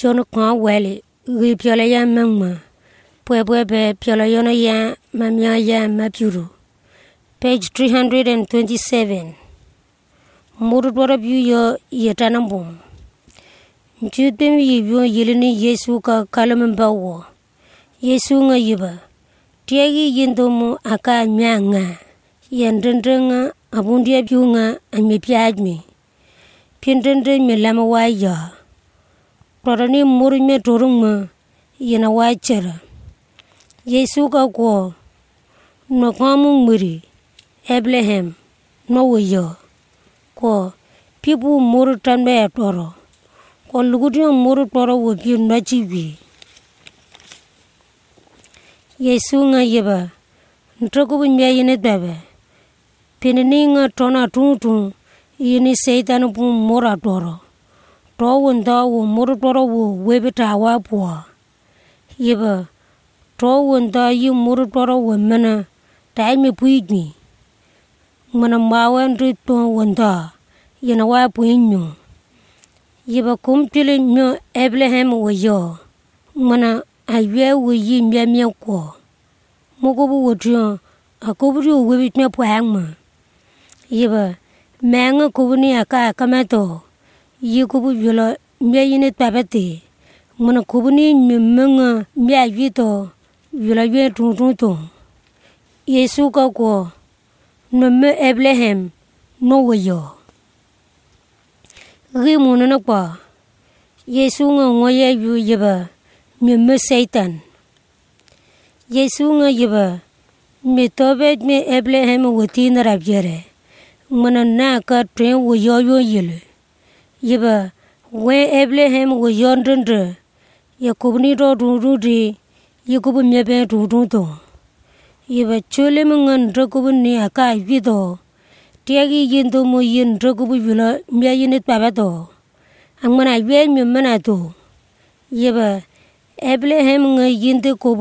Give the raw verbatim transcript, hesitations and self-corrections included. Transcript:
John Kwa Welly, Ripiola Mangma, Puebwe, Piolayono Ya, Mamia Ya Mapuru. Page three hundred twenty-seven. Murudwara Buyo Yatanambum. Judem Yibu Yelini Yesu ka Kalambawo. Yesu nga Yiba. Tiagi Yindomu Aka Myanga. Yandrenga Abundia Bunga and Mipiadmi. Pindende Milamawaya. Prorani Murime Toruma Yanawachera. Yesu ka Go. No Kamu Muri. Abraham. No yo. Ko people more than me at all. Ko Lugudian more toro would be nachibi. Yesunga Yeba. Ntroku in Yayin Bebe. Pinning tona tuntum. Yini Satan boom more toro. Tow and thou more toro will wave it our poor. Yeba. Tow and thou you more toro women. Time me puig me. Mana mawan rito wanda yana wa puinyo yiba kumpile nyo Abraham wayo mana aywe wuyi mya mya ko mogobu wotyo akoburu webi mya puangma yiba menga kubuni aka kamato yikubu yola mya yine tabate mana kubuni mmenga mya yito yola ywe tuntunto Yesu ka ko no me Abraham no wayo. Rimu no pa. Yesu nga ngoye yu yeba me me Satan. Yesu nga yeba me tobe me Abraham wati na rabjere. Mana na ka tren wayo yo yele. Yeba we Abraham wayo ndendre. Yakubni ro rudi yakubu me be rudu. Yeba chole mangan drakubu ni aka vido. Tiagi yendo mo yin drakubu vila mya yinit babato. Ang mana yue mi mana to. Yeba Abraham nga yinde ko